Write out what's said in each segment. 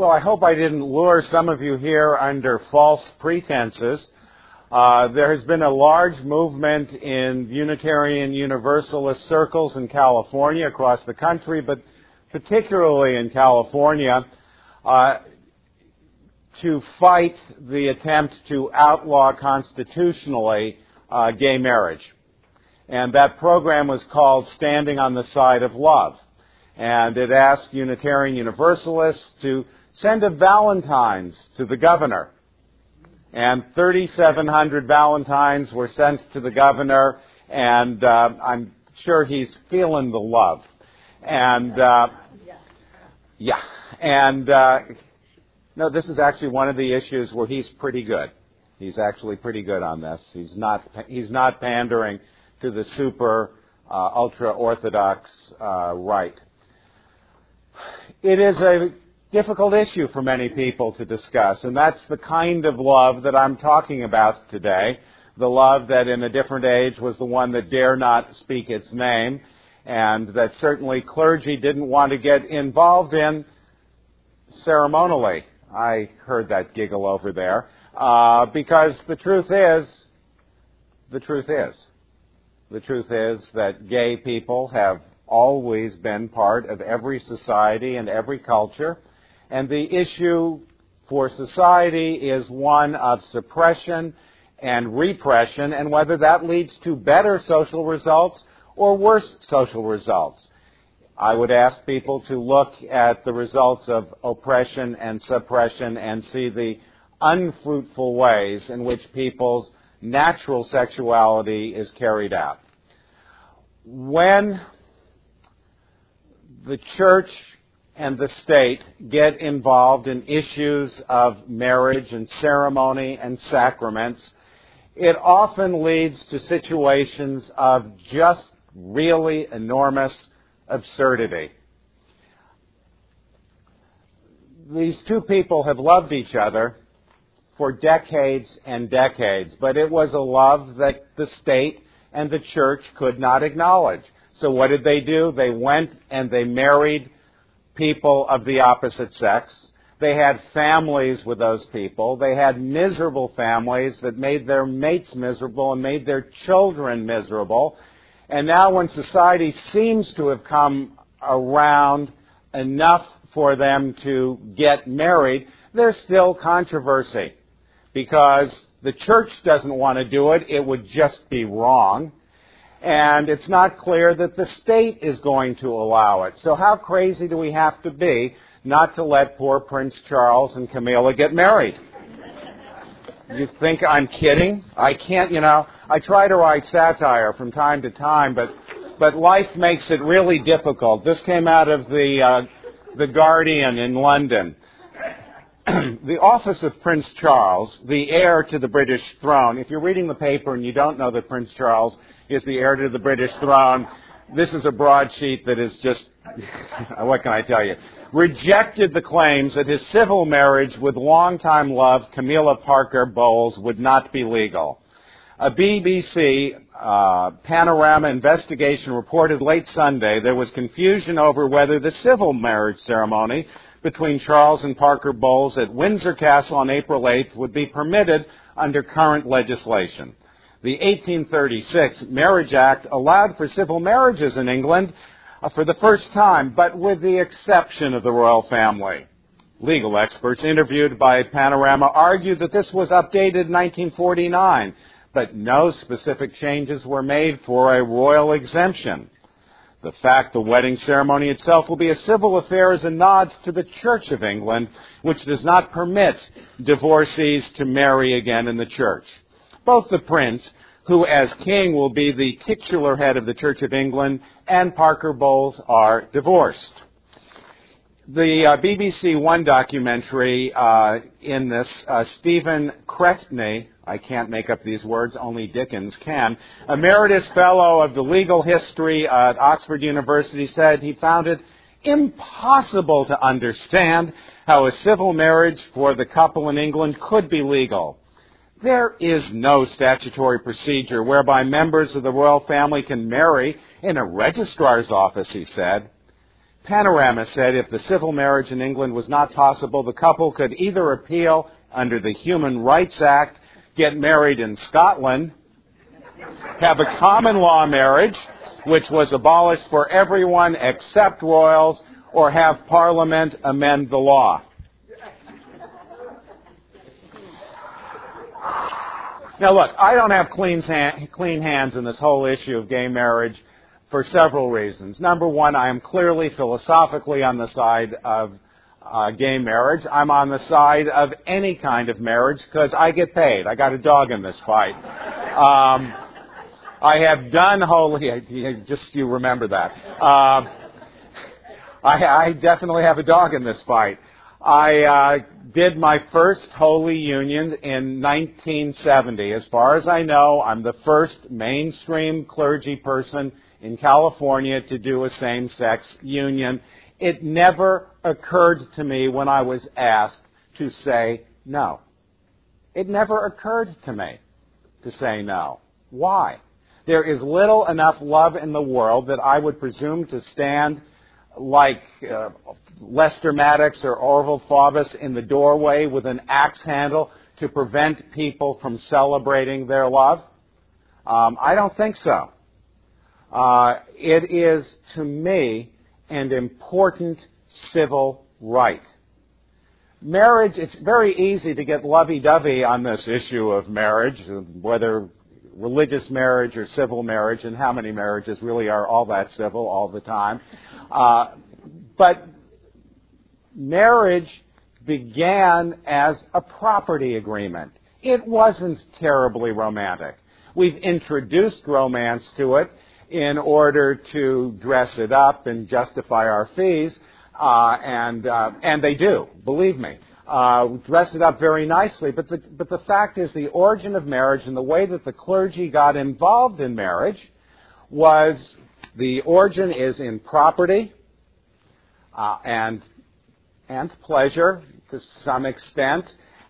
Well, I hope I didn't lure some of you here under false pretenses. There has been a large movement in Unitarian Universalist circles in California, across the country, but particularly in California, to fight the attempt to outlaw constitutionally gay marriage. And that program was called Standing on the Side of Love. And it asked Unitarian Universalists to send a Valentine's to the governor. And 3,700 Valentines were sent to the governor, and I'm sure he's feeling the love. And, no, this is actually one of the issues where he's pretty good. He's actually pretty good on this. He's not pandering to the super ultra-Orthodox right. It is a difficult issue for many people to discuss, and that's the kind of love that I'm talking about today. The love that in a different age was the one that dare not speak its name, and that certainly clergy didn't want to get involved in ceremonially. I heard that giggle over there, because the truth is that gay people have always been part of every society and every culture. And the issue for society is one of suppression and repression, and whether that leads to better social results or worse social results. I would ask people to look at the results of oppression and suppression and see the unfruitful ways in which people's natural sexuality is carried out. When the church and the state get involved in issues of marriage and ceremony and sacraments, it often leads to situations of just really enormous absurdity. These two people have loved each other for decades and decades, but it was a love that the state and the church could not acknowledge. So what did they do? They went and they married people of the opposite sex. They had families with those people. They had miserable families that made their mates miserable and made their children miserable. And now when society seems to have come around enough for them to get married, there's still controversy because the church doesn't want to do it. It would just be wrong. And it's not clear that the state is going to allow it. So how crazy do we have to be not to let poor Prince Charles and Camilla get married? You think I'm kidding? I can't, I try to write satire from time to time, but life makes it really difficult. This came out of the Guardian in London. The office of Prince Charles, the heir to the British throne. If you're reading the paper and you don't know that Prince Charles is the heir to the British throne, this is a broadsheet that is just, what can I tell you? Rejected the claims that his civil marriage with longtime love Camilla Parker Bowles would not be legal. A BBC Panorama investigation reported late Sunday there was confusion over whether the civil marriage ceremony between Charles and Parker Bowles at Windsor Castle on April 8th would be permitted under current legislation. The 1836 Marriage Act allowed for civil marriages in England for the first time, but with the exception of the royal family. Legal experts interviewed by Panorama argued that this was updated in 1949, but no specific changes were made for a royal exemption. The fact the wedding ceremony itself will be a civil affair is a nod to the Church of England, which does not permit divorcees to marry again in the church. Both the Prince, who as king will be the titular head of the Church of England, and Parker Bowles are divorced. The BBC One documentary in this, Stephen Cretney, I can't make up these words, only Dickens can, Emeritus Fellow of the Legal History at Oxford University, said he found it impossible to understand how a civil marriage for the couple in England could be legal. There is no statutory procedure whereby members of the royal family can marry in a registrar's office, he said. Panorama said if the civil marriage in England was not possible, the couple could either appeal under the Human Rights Act, get married in Scotland, have a common law marriage, which was abolished for everyone except royals, or have Parliament amend the law. Now look, I don't have clean hands in this whole issue of gay marriage for several reasons. Number one, I am clearly philosophically on the side of gay marriage. I'm on the side of any kind of marriage because I get paid. I got a dog in this fight. I have done just you remember that. I definitely have a dog in this fight. I did my first Holy Union in 1970. As far as I know, I'm the first mainstream clergy person in California to do a same-sex union. It never occurred to me when I was asked to say no. It never occurred to me to say no. Why? There is little enough love in the world that I would presume to stand like Lester Maddox or Orville Faubus in the doorway with an axe handle to prevent people from celebrating their love? I don't think so. It is, to me, an important civil right. Marriage, it's very easy to get lovey-dovey on this issue of marriage, whether religious marriage or civil marriage, and how many marriages really are all that civil all the time. But marriage began as a property agreement. It wasn't terribly romantic. We've introduced romance to it in order to dress it up and justify our fees, and they do, believe me. Dress it up very nicely, but the fact is the origin of marriage and the way that the clergy got involved in marriage was the origin is in property and pleasure to some extent,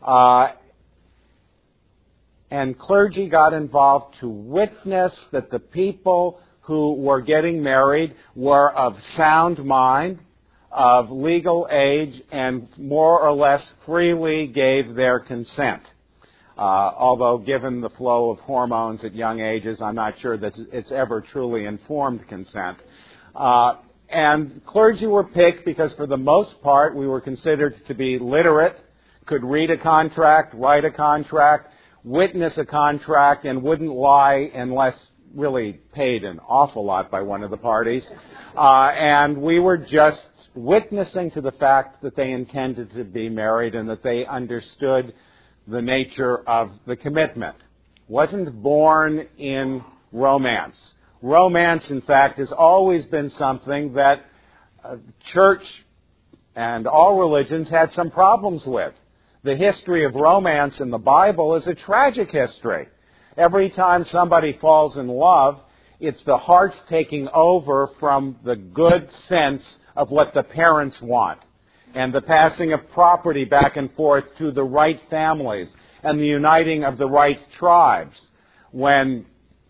and clergy got involved to witness that the people who were getting married were of sound mind, of legal age, and more or less freely gave their consent. Although given the flow of hormones at young ages, I'm not sure that it's ever truly informed consent. And clergy were picked because for the most part we were considered to be literate, could read a contract, write a contract, witness a contract, and wouldn't lie unless really paid an awful lot by one of the parties. And we were just witnessing to the fact that they intended to be married and that they understood the nature of the commitment. Wasn't born in romance. Romance, in fact, has always been something that church and all religions had some problems with. The history of romance in the Bible is a tragic history. Every time somebody falls in love, it's the heart taking over from the good sense of what the parents want, and the passing of property back and forth to the right families, and the uniting of the right tribes. When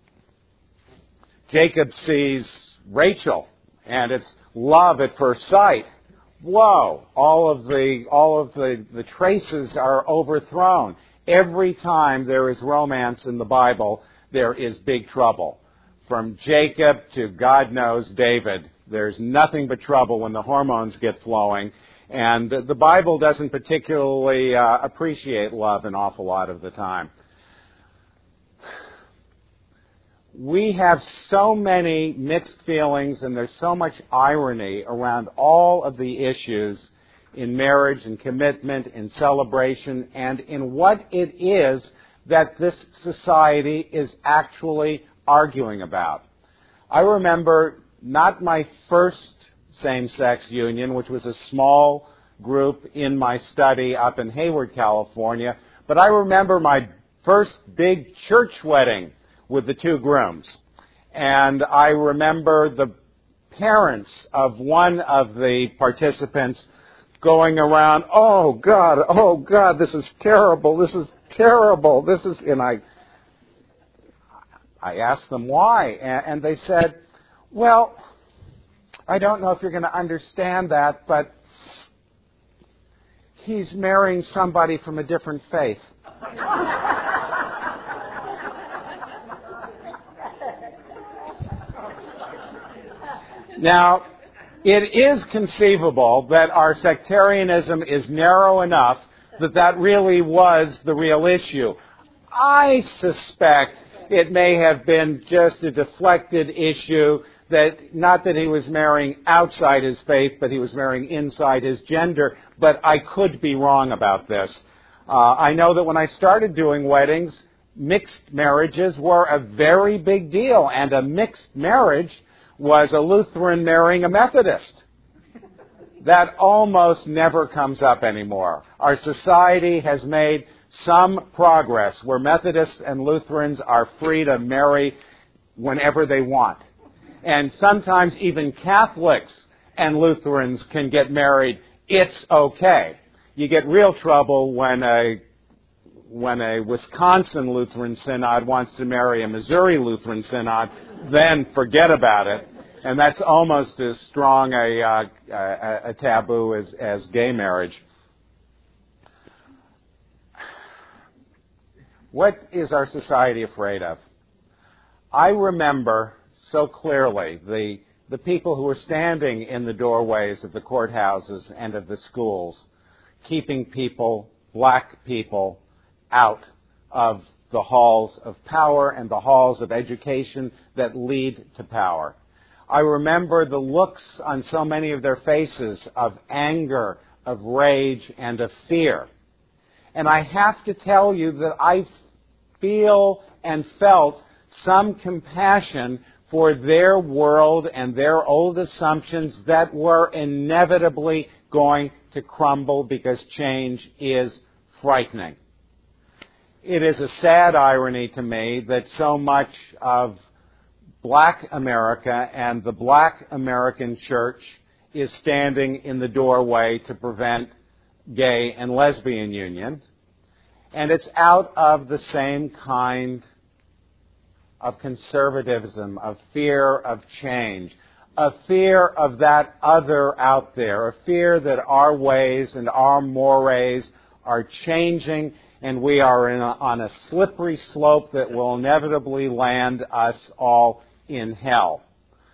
Jacob sees Rachel, and it's love at first sight, whoa, all of the traces are overthrown. Every time there is romance in the Bible, there is big trouble. From Jacob to God knows David, there's nothing but trouble when the hormones get flowing. And the Bible doesn't particularly appreciate love an awful lot of the time. We have so many mixed feelings, and there's so much irony around all of the issues in marriage and commitment, in celebration, and in what it is that this society is actually arguing about. I remember not my first same-sex union, which was a small group in my study up in Hayward, California, but I remember my first big church wedding with the two grooms. And I remember the parents of one of the participants going around, oh God, this is terrible, and I asked them why, and they said, well, I don't know if you're going to understand that, but he's marrying somebody from a different faith. Now, it is conceivable that our sectarianism is narrow enough that that really was the real issue. I suspect it may have been just a deflected issue, that not that he was marrying outside his faith, but he was marrying inside his gender. But I could be wrong about this. I know that when I started doing weddings, mixed marriages were a very big deal, and a mixed marriage was a Lutheran marrying a Methodist. That almost never comes up anymore. Our society has made some progress where Methodists and Lutherans are free to marry whenever they want. And sometimes even Catholics and Lutherans can get married. It's okay. You get real trouble when a Wisconsin Lutheran synod wants to marry a Missouri Lutheran synod, then forget about it. And that's almost as strong a taboo as gay marriage. What is our society afraid of? I remember so clearly the people who were standing in the doorways of the courthouses and of the schools, keeping people, black people, out of the halls of power and the halls of education that lead to power. I remember the looks on so many of their faces of anger, of rage, and of fear. And I have to tell you that I feel and felt some compassion for their world and their old assumptions that were inevitably going to crumble because change is frightening. It is a sad irony to me that so much of Black America and the Black American church is standing in the doorway to prevent gay and lesbian union. And it's out of the same kind of conservatism, of fear of change, a fear of that other out there, a fear that our ways and our mores are changing, and we are on a slippery slope that will inevitably land us all in hell.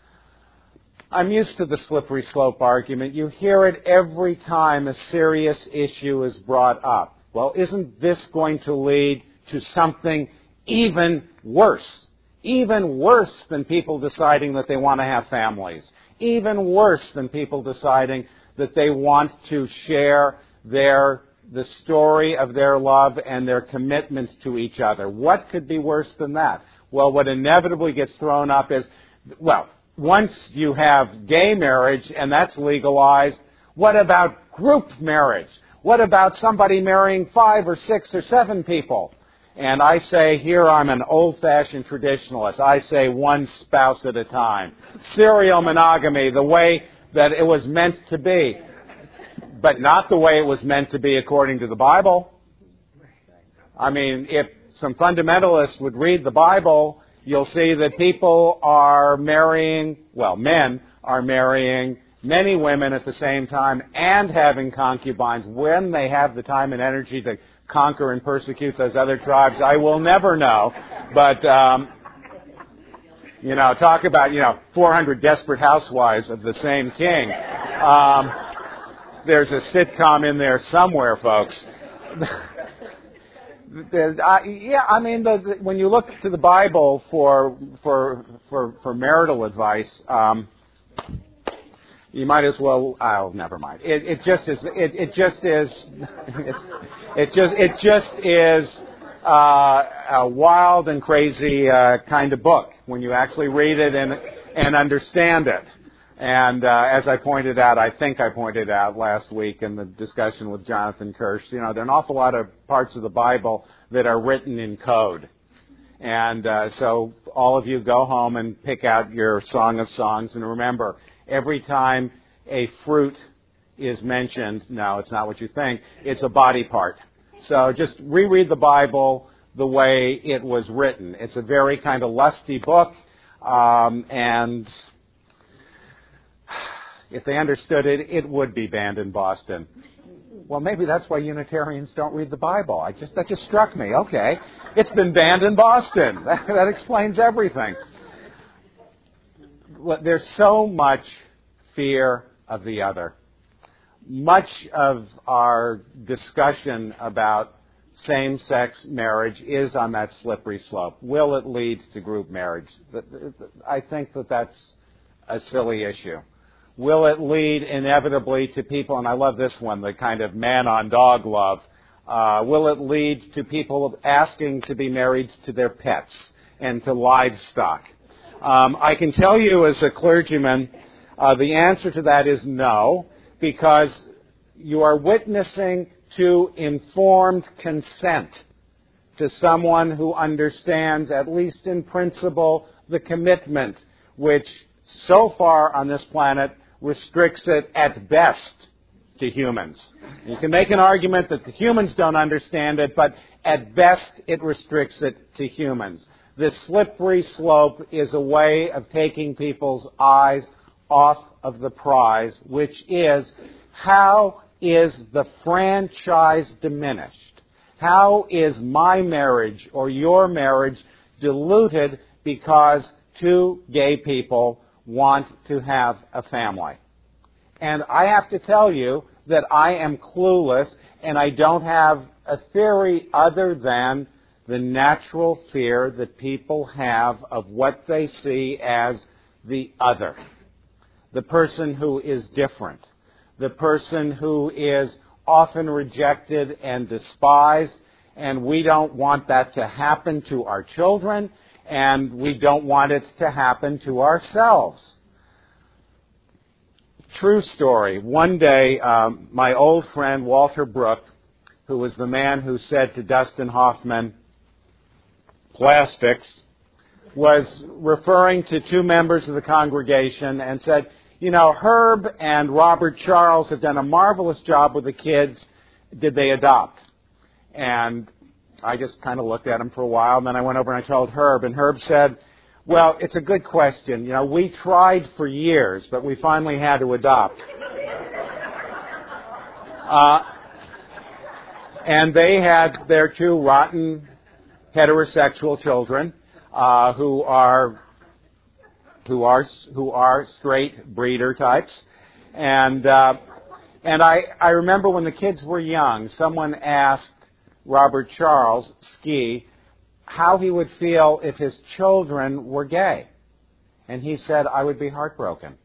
I'm used to the slippery slope argument. You hear it every time a serious issue is brought up. Well, isn't this going to lead to something even worse? Even worse than people deciding that they want to have families. Even worse than people deciding that they want to share the story of their love and their commitment to each other. What could be worse than that? Well, what inevitably gets thrown up is, well, once you have gay marriage and that's legalized, what about group marriage? What about somebody marrying 5 or 6 or 7 people? And I say, here I'm an old-fashioned traditionalist. I say one spouse at a time. Serial monogamy, the way that it was meant to be. But not the way it was meant to be according to the Bible. I mean, if some fundamentalists would read the Bible, you'll see that people are marrying, well, men are marrying many women at the same time and having concubines when they have the time and energy to conquer and persecute those other tribes. I will never know. But, talk about, 400 desperate housewives of the same king. There's a sitcom in there somewhere, folks. When you look to the Bible for marital advice, you might as well. Oh, never mind. It just is a wild and crazy kind of book when you actually read it and understand it. And as I pointed out, I think I pointed out last week in the discussion with Jonathan Kirsch, there are an awful lot of parts of the Bible that are written in code. And so all of you go home and pick out your Song of Songs. And remember, every time a fruit is mentioned, no, it's not what you think, it's a body part. So just reread the Bible the way it was written. It's a very kind of lusty book, and if they understood it, it would be banned in Boston. Well, maybe that's why Unitarians don't read the Bible. That just struck me. Okay, it's been banned in Boston. That explains everything. There's so much fear of the other. Much of our discussion about same-sex marriage is on that slippery slope. Will it lead to group marriage? I think that's a silly issue. Will it lead inevitably to people, and I love this one, the kind of man-on-dog love, will it lead to people asking to be married to their pets and to livestock? I can tell you as a clergyman, the answer to that is no, because you are witnessing to informed consent to someone who understands, at least in principle, the commitment which so far on this planet restricts it at best to humans. You can make an argument that the humans don't understand it, but at best it restricts it to humans. This slippery slope is a way of taking people's eyes off of the prize, which is, how is the franchise diminished? How is my marriage or your marriage diluted because two gay people want to have a family? And I have to tell you that I am clueless, and I don't have a theory other than the natural fear that people have of what they see as the other, the person who is different, the person who is often rejected and despised, and we don't want that to happen to our children, and we don't want it to happen to ourselves. True story. One day, my old friend Walter Brooke, who was the man who said to Dustin Hoffman, "Plastics," was referring to two members of the congregation and said, "You know, Herb and Robert Charles have done a marvelous job with the kids. Did they adopt?" And I just kind of looked at him for a while, and then I went over and I told Herb, and Herb said, "Well, it's a good question. You know, we tried for years, but we finally had to adopt." And they had their two rotten heterosexual children who are straight breeder types. And I remember when the kids were young, someone asked Robert Charles, Ski, how he would feel if his children were gay. And he said, "I would be heartbroken."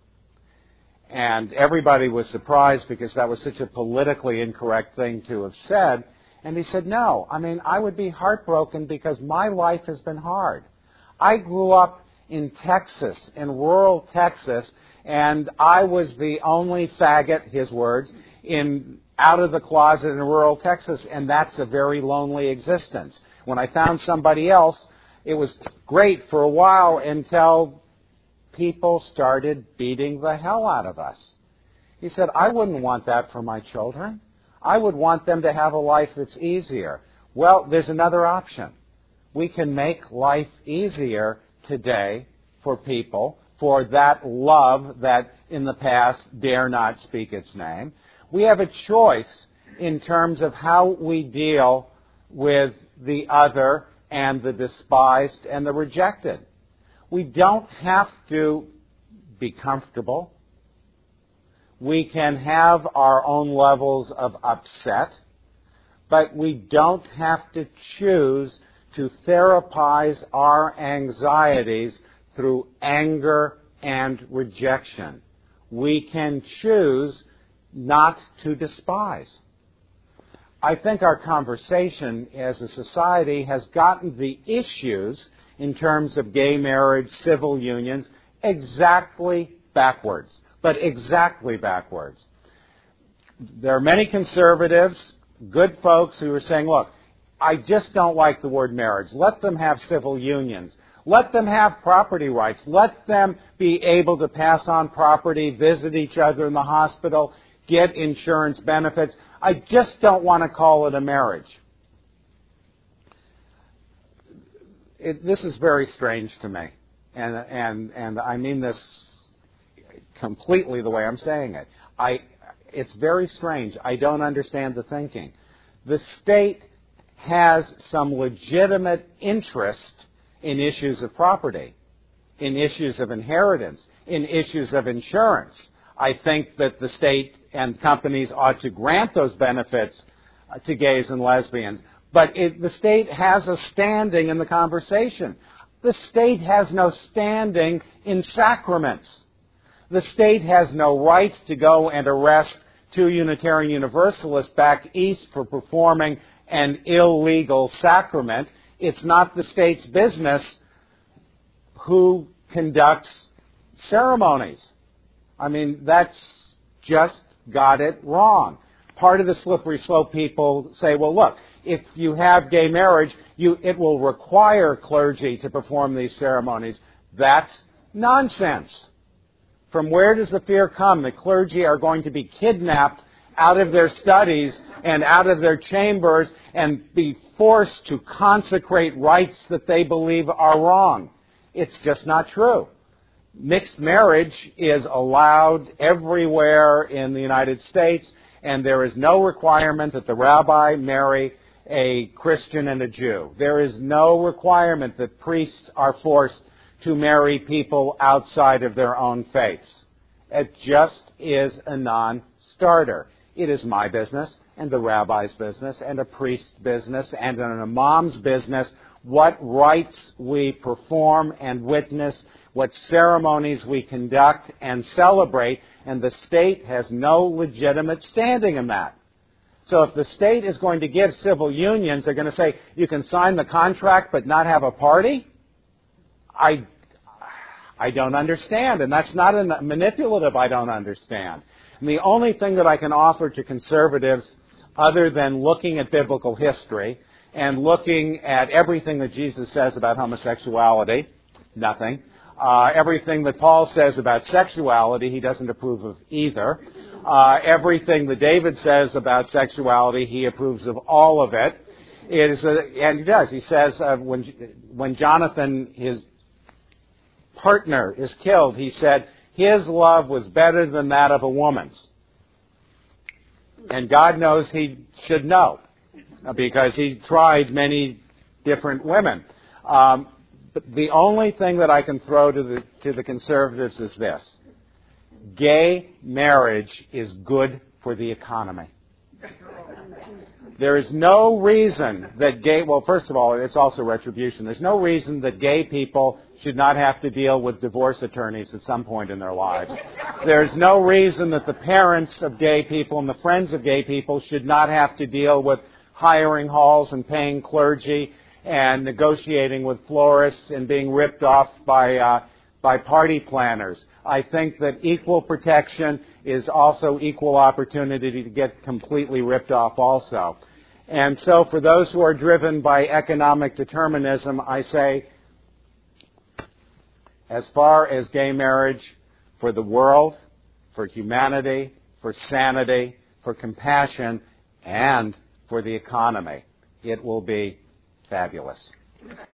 And everybody was surprised because that was such a politically incorrect thing to have said. And he said, "No, I would be heartbroken because my life has been hard. I grew up in Texas, in rural Texas, and I was the only faggot," his words, out of the closet in rural Texas, and that's a very lonely existence. When I found somebody else, it was great for a while until people started beating the hell out of us. He said, "I wouldn't want that for my children. I would want them to have a life that's easier." Well, there's another option. We can make life easier today for people, for that love that in the past dare not speak its name. We have a choice in terms of how we deal with the other and the despised and the rejected. We don't have to be comfortable. We can have our own levels of upset, but we don't have to choose to therapize our anxieties through anger and rejection. We can choose not to despise. I think our conversation as a society has gotten the issues in terms of gay marriage, civil unions, exactly backwards, but exactly backwards. There are many conservatives, good folks, who are saying, look, I just don't like the word marriage. Let them have civil unions. Let them have property rights. Let them be able to pass on property, visit each other in the hospital, get insurance benefits. I just don't want to call it a marriage. This is very strange to me, and I mean this completely the way I'm saying it. It's very strange. I don't understand the thinking. The state has some legitimate interest in issues of property, in issues of inheritance, in issues of insurance. I think that the state and companies ought to grant those benefits to gays and lesbians. But the state has a standing in the conversation. The state has no standing in sacraments. The state has no right to go and arrest two Unitarian Universalists back east for performing an illegal sacrament. It's not the state's business who conducts ceremonies. I mean, that's just got it wrong. Part of the slippery slope people say, well, look, if you have gay marriage, it will require clergy to perform these ceremonies. That's nonsense. From where does the fear come that clergy are going to be kidnapped out of their studies and out of their chambers and be forced to consecrate rites that they believe are wrong? It's just not true. Mixed marriage is allowed everywhere in the United States, and there is no requirement that the rabbi marry a Christian and a Jew. There is no requirement that priests are forced to marry people outside of their own faiths. It just is a non-starter. It is my business and the rabbi's business and a priest's business and an imam's business what rites we perform and witness, what ceremonies we conduct and celebrate, and the state has no legitimate standing in that. So if the state is going to give civil unions, they're going to say, you can sign the contract but not have a party? I don't understand, and that's not a manipulative I don't understand. And the only thing that I can offer to conservatives, other than looking at biblical history and looking at everything that Jesus says about homosexuality, nothing. Everything that Paul says about sexuality, he doesn't approve of either. Everything that David says about sexuality, he approves of all of it. And he does. He says when Jonathan, his partner, is killed, he said, his love was better than that of a woman's. And God knows he should know, because he tried many different women. But the only thing that I can throw to the conservatives is this. Gay marriage is good for the economy. There is no reason that well, first of all, it's also retribution. There's no reason that gay people should not have to deal with divorce attorneys at some point in their lives. There's no reason that the parents of gay people and the friends of gay people should not have to deal with hiring halls and paying clergy and negotiating with florists and being ripped off by party planners. I think that equal protection is also equal opportunity to get completely ripped off also. And so for those who are driven by economic determinism, I say, as far as gay marriage for the world, for humanity, for sanity, for compassion, and for the economy, it will be fabulous.